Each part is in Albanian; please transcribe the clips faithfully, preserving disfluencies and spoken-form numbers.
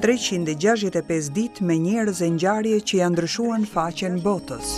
treqind e gjashtëdhjetë e pesë ditë me njerëz e ngjarje që ja ndryshuan faqen botës.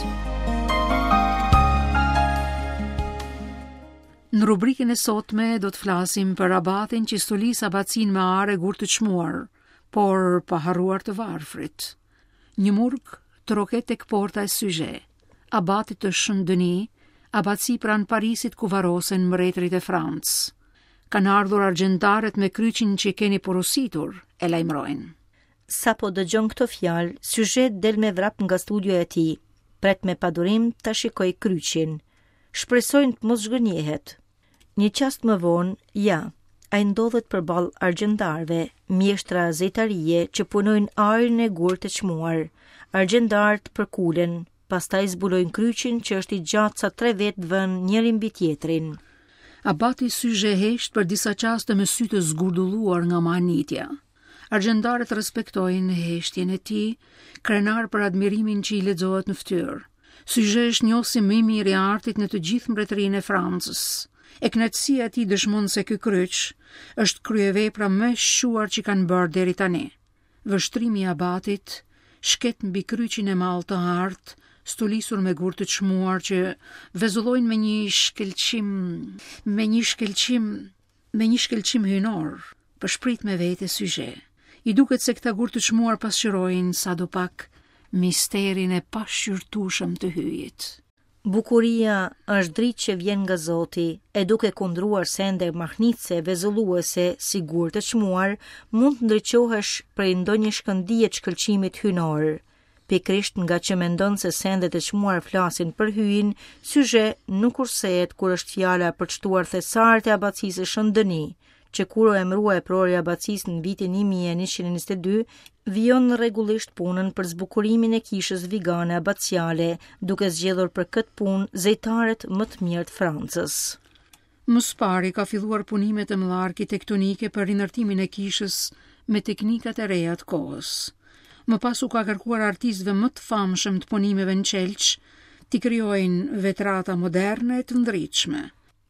Në rubrikën e sotme do të flasim për abatin që stolis abatsin me are gur të çmuar, por pa harruar të varfrit. Një murg të roket tek porta e Suje, abatit të Saint-Denis, abatsi pranë Parisit ku varosen mbretërit e Francë. Kanë ardhur argjentarët me kryqin që keni porositur, e lajmërojnë. Sa po dëgjon këto fjalë, Suje del me vrap nga studioja e tij, pret me padurim ta shikoj kryqin. Shpresojnë të mos zhgënjehet. Një qast më vonë, ja, ai ndodhet përballë argjendarëve, mjeshtra zejtarie që punojnë arin e gur të çmuar. Argjendarët përkulen, pastaj zbulojnë kryqin që është i gjatë sa tre vetë vën njëri mbi tjetrin. Abati Suje hesht për disa qaste me sy të zgurdulluar nga manitja. Argjendarët respektojnë heshtjen e tij, krenar për admirimin që i lexohet në fytyrë. Suje është njohësi më i mirë i artit në të gjithë mbretërinë e Francës. E kënaqësia e tij dëshmon se ky kryq është kryevepra më e shquar që kanë bërë deri tani. Vështrimi i abatit shket mbi kryqin e mall të artë, stolisur me gur të çmuar që vezullojnë me një shkëlqim, me një shkëlqim, me një shkëlqim hynor, për shprit me vete Suje. I duket se këta gur të çmuar pasqyrojnë sadopak misterin e pashqyrtueshëm të hyjit. Bukuria është dritë që vjen nga Zoti, e duke kundruar sende mahnitse vezulluese si gur të çmuar, mund të ndriçohesh prej ndonjë shkëndije të shkëlqimit hynor. Pikrisht nga që mendon se sendet e çmuar flasin për hyjin, Suje nuk kursehet kur është fjala për të shtuar thesaret e abacisë së Saint-Denis, që kur u emërua e prori abacisë në vitin një mijë e njëqind e njëzet e dy, vijon rregullisht punën për zbukurimin e kishës vigane abaciale, duke zgjedhur për këtë punë zejtarët më të mirë të Francës. Më së pari ka filluar punimet e mëdha arkitektonike për rinërtimin e kishës me teknikat e reja të kohës. Më pas u ka kërkuar artistëve më të famshëm të punimeve në Qelç t'i krijojnë vetrata moderne të ndritshme.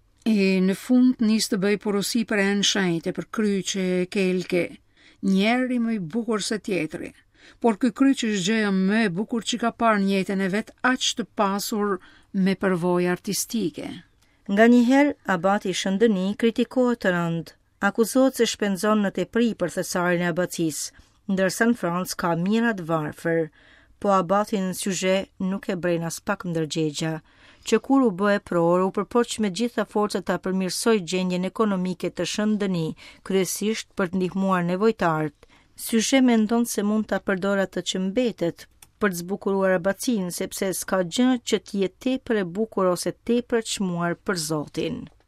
E në fund nis të bëj porosi për enë shenjte, për kryqe, kelke, njeri më i bukur se tjetri. Por ky kryq është gjëja më e bukur që ka parë në jetën e vet, aq të pasur me përvojë artistike. Nganjëherë abati Saint-Denis kritikohet të rënd, akuzohet se shpenzon në tepri për thesarin e abacisë, ndërsa në Francë ka mira të varfër, po abatin Suje nuk e bren as pak ndërgjegja, që kur u bë e pror u përpoq me gjitha forcat ta përmirësoj gjendjen ekonomike të Saint-Denis, kryesisht për të ndihmuar nevojtarët. Suje mendon se mund ta përdor atë që mbetet për të zbukuruar abacinë, sepse s'ka gjë që të jetë tepër e bukur ose tepër e çmuar për Zotin.